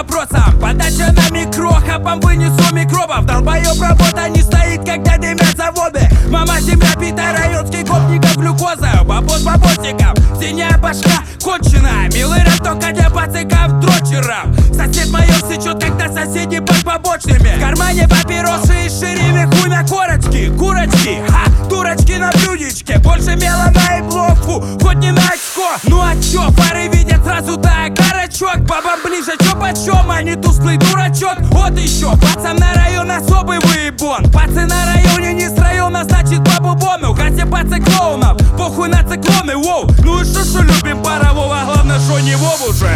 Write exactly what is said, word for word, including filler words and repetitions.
вопросам. Подача на микрохапом, вынесу микробов. Долбоёб, работа не стоит, когда дымят заводы. Мама, земля, пита, районский гопников глюкоза. Бабос бабосиков, синяя башка конченая. Милый рэп только для пациков дрочеров. Сосед моё сечет, когда соседи под побочными. В кармане папиросы и шире хуй на корочки. Курочки, ха, дурочки на блюдечке. Больше мела на ибловку, хоть не на очко. Ну а чё, пары видят сразу так, карачок. Бабам ближе, чё почём, а не тусклый дурачок. Вот ещё, пацан на район особый выебон. Пацан на районе не с района, значит по-бубону. Хотя пацы клоунов, похуй на циклоны, воу. Ну и шо, шо любим парового, главное, шо не вов уже.